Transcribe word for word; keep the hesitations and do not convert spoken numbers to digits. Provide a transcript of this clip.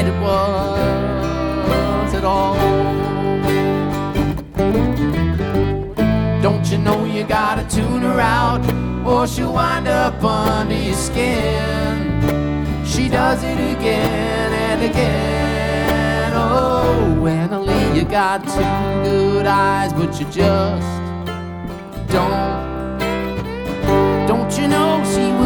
bad it was at all. Don't you know you gotta tune her out, or she'll wind up under your skin. She does it again and again. Oh, Annalie, you got two good eyes, but you just don't. Don't you know she was